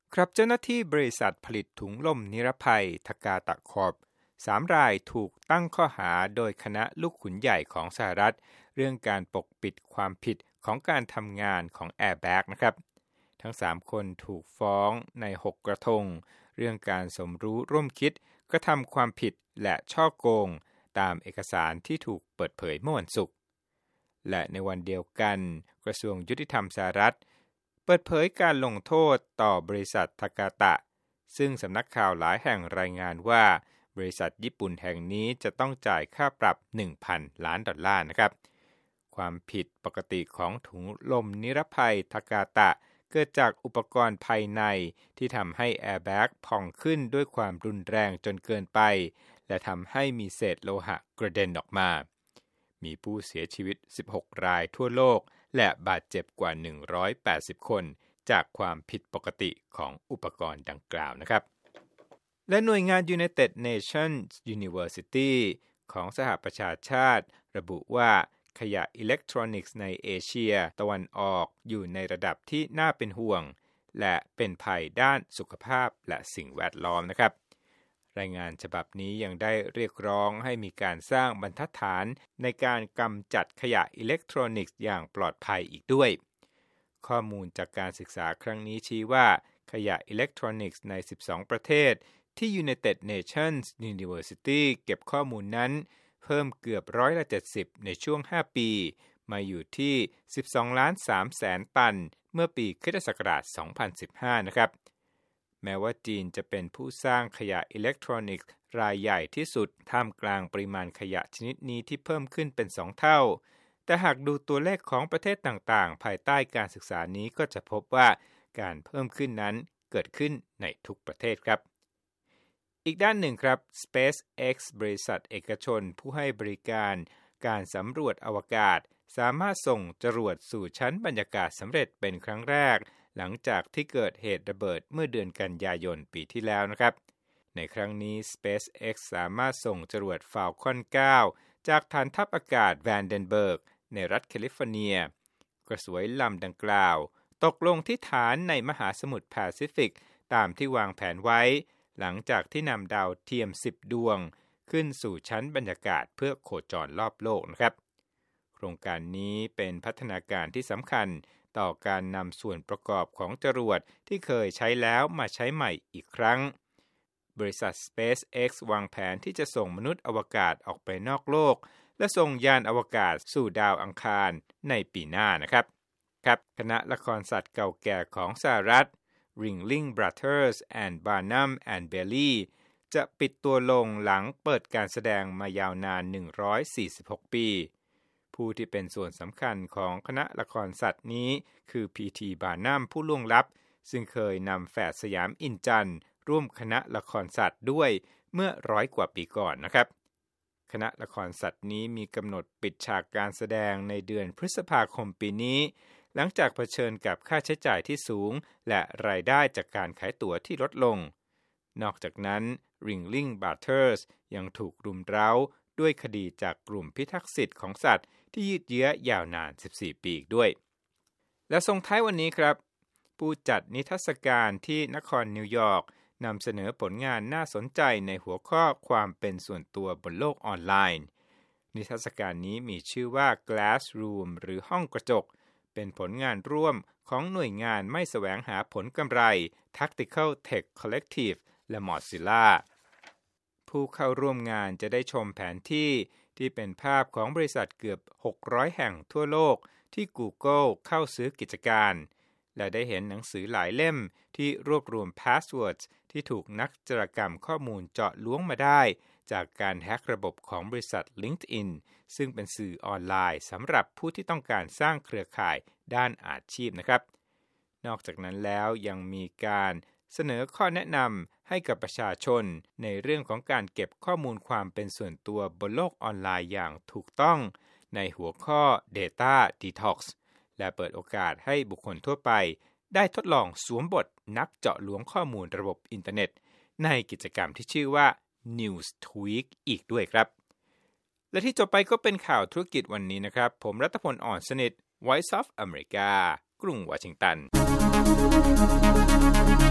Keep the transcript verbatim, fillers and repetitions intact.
ครับเจ้าหน้าที่บริษัทผลิตถุงลมนิรภัยทากาตะคอร์ปสามรายถูกตั้งข้อหาโดยคณะลูกขุนใหญ่ของสหรัฐเรื่องการปกปิดความผิดของการทำงานของแอร์แบ็กนะครับทั้งสามคนถูกฟ้องในหกกระทงเรื่องการสมรู้ร่วมคิดกระทำความผิดและฉ้อโกงตามเอกสารที่ถูกเปิดเผยเมื่อวันศุกร์และในวันเดียวกันกระทรวงยุติธรรมสหรัฐเปิดเผยการลงโทษต่อบริษัททากาตะซึ่งสำนักข่าวหลายแห่งรายงานว่าบริษัทญี่ปุ่นแห่งนี้จะต้องจ่ายค่าปรับ หนึ่งพัน ล้านดอลลาร์นะครับความผิดปกติของถุงลมนิรภัยทากาตะเกิดจากอุปกรณ์ภายในที่ทำให้แอร์แบ็กพองขึ้นด้วยความรุนแรงจนเกินไปและทำให้มีเศษโลหะกระเด็นออกมามีผู้เสียชีวิตสิบหกรายทั่วโลกและบาดเจ็บกว่าหนึ่งร้อยแปดสิบคนจากความผิดปกติของอุปกรณ์ดังกล่าวนะครับและหน่วยงาน United Nations University ของสหประชาชาติระบุว่าขยะอิเล็กทรอนิกส์ในเอเชียตะวันออกอยู่ในระดับที่น่าเป็นห่วงและเป็นภัยด้านสุขภาพและสิ่งแวดล้อมนะครับรายงานฉบับนี้ยังได้เรียกร้องให้มีการสร้างบรรทัดฐานในการกำจัดขยะอิเล็กทรอนิกส์อย่างปลอดภัยอีกด้วยข้อมูลจากการศึกษาครั้งนี้ชี้ว่าขยะอิเล็กทรอนิกส์ในสิบสองประเทศที่ United Nations University เก็บข้อมูลนั้นเพิ่มเกือบร้อยละเจ็ดสิบในช่วงห้าปีมาอยู่ที่สิบสองล้านสามแสนตันเมื่อปีค.ศ. สองพันสิบห้านะครับแม้ว่าจีนจะเป็นผู้สร้างขยะอิเล็กทรอนิกส์รายใหญ่ที่สุดท่ามกลางปริมาณขยะชนิดนี้ที่เพิ่มขึ้นเป็นสองเท่าแต่หากดูตัวเลขของประเทศต่างๆภายใต้การศึกษานี้ก็จะพบว่าการเพิ่มขึ้นนั้นเกิดขึ้นในทุกประเทศครับอีกด้านหนึ่งครับ SpaceX บริษัทเอกชนผู้ให้บริการการสำรวจอวกาศสามารถส่งจรวดสู่ชั้นบรรยากาศสำเร็จเป็นครั้งแรกหลังจากที่เกิดเหตุระเบิดเมื่อเดือนกันยายนปีที่แล้วนะครับในครั้งนี้ SpaceX สามารถส่งจรวด Falcon ไนน์ จากฐานทัพอากาศ Vandenberg ในรัฐแคลิฟอร์เนียกระสวยลำดังกล่าวตกลงที่ฐานในมหาสมุทรแปซิฟิกตามที่วางแผนไว้หลังจากที่นำดาวเทียมสิบดวงขึ้นสู่ชั้นบรรยากาศเพื่อโคจรรอบโลกนะครับโครงการนี้เป็นพัฒนาการที่สำคัญต่อการนำส่วนประกอบของจรวดที่เคยใช้แล้วมาใช้ใหม่อีกครั้งบริษัท SpaceX วางแผนที่จะส่งมนุษย์อวกาศออกไปนอกโลกและส่งยานอวกาศสู่ดาวอังคารในปีหน้านะครับครับคณะละครสัตว์เก่าแก่ของสหรัฐ Ringling Brothers and Barnum and Bailey จะปิดตัวลงหลังเปิดการแสดงมายาวนานหนึ่งร้อยสี่สิบหกปีผู้ที่เป็นส่วนสำคัญของคณะละครสัตว์นี้คือ พี ที Barnum ผู้ล่วงลับซึ่งเคยนำแฝดสยามอินจันทร์ร่วมคณะละครสัตว์ด้วยเมื่อร้อยกว่าปีก่อนนะครับคณะละครสัตว์นี้มีกำหนดปิดฉากการแสดงในเดือนพฤษภาคมปีนี้หลังจากเผชิญกับค่าใช้จ่ายที่สูงและรายได้จากการขายตั๋วที่ลดลงนอกจากนั้น Ringling Brothers ยังถูกรุมเร้าด้วยคดีจากกลุ่มพิทักษ์สิทธิ์ของสัตว์ที่ยืดเยื้อยาวนานสิบสี่ปีอีกด้วยและส่งท้ายวันนี้ครับผู้จัดนิทรรศการที่นครนิวยอร์กนำเสนอผลงานน่าสนใจในหัวข้อความเป็นส่วนตัวบนโลกออนไลน์นิทรรศการนี้มีชื่อว่า Glass Room หรือห้องกระจกเป็นผลงานร่วมของหน่วยงานไม่แสวงหาผลกำไร Tactical Tech Collective และ Mozilla ผู้เข้าร่วมงานจะได้ชมแผนที่ที่เป็นภาพของบริษัทเกือบหกร้อยแห่งทั่วโลกที่ Google เข้าซื้อกิจการและได้เห็นหนังสือหลายเล่มที่รวบรวม passwords ที่ถูกนักจารกรรมข้อมูลเจาะล้วงมาได้จากการแฮกระบบของบริษัท LinkedIn ซึ่งเป็นสื่อออนไลน์สำหรับผู้ที่ต้องการสร้างเครือข่ายด้านอาชีพนะครับนอกจากนั้นแล้วยังมีการเสนอข้อแนะนำให้กับประชาชนในเรื่องของการเก็บข้อมูลความเป็นส่วนตัวบนโลกออนไลน์อย่างถูกต้องในหัวข้อ Data Detox และเปิดโอกาสให้บุคคลทั่วไปได้ทดลองสวมบทนักเจาะล้วงข้อมูลระบบอินเทอร์เน็ตในกิจกรรมที่ชื่อว่า Newsweek อีกด้วยครับและที่จบไปก็เป็นข่าวธุรกิจวันนี้นะครับผมรัตพล อ่อนสนิท Voice of America กรุงวอชิงตัน